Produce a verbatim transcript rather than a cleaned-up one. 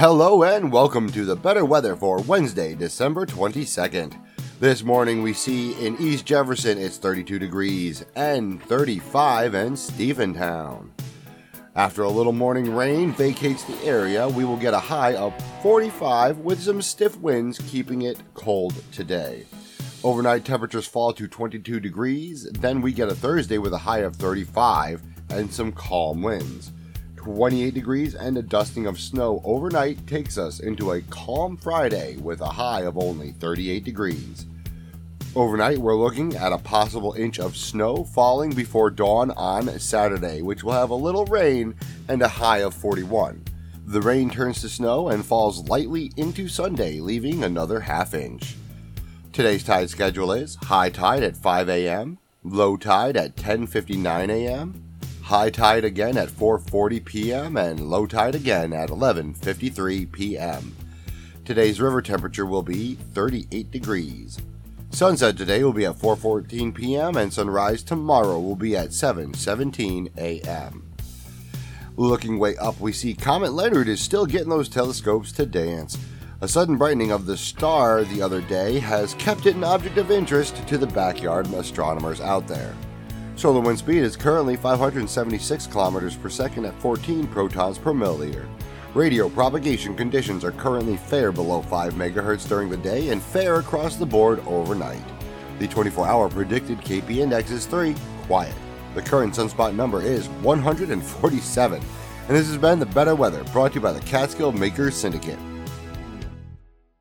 Hello and welcome to the better weather for Wednesday, December twenty-second. This morning we see in East Jefferson it's thirty-two degrees and thirty-five in Stephentown. After a little morning rain vacates the area, we will get a high of forty-five with some stiff winds keeping it cold today. Overnight temperatures fall to twenty-two degrees, then we get a Thursday with a high of thirty-five and some calm winds. twenty-eight degrees and a dusting of snow overnight takes us into a calm Friday with a high of only thirty-eight degrees. Overnight, we're looking at a possible inch of snow falling before dawn on Saturday, which will have a little rain and a high of forty-one. The rain turns to snow and falls lightly into Sunday, leaving another half inch. Today's tide schedule is high tide at five a.m., low tide at ten fifty-nine a.m., high tide again at four forty p.m. and low tide again at eleven fifty-three p.m. Today's river temperature will be thirty-eight degrees. Sunset today will be at four fourteen p.m. and sunrise tomorrow will be at seven seventeen a.m. Looking way up, we see Comet Leonard is still getting those telescopes to dance. A sudden brightening of the star the other day has kept it an object of interest to the backyard astronomers out there. Solar wind speed is currently five hundred seventy-six kilometers per second at fourteen protons per milliliter. Radio propagation conditions are currently fair below five megahertz during the day and fair across the board overnight. The twenty-four hour predicted K P index is three, quiet. The current sunspot number is one hundred forty-seven. And this has been the Better Weather, brought to you by the Catskill Makers Syndicate.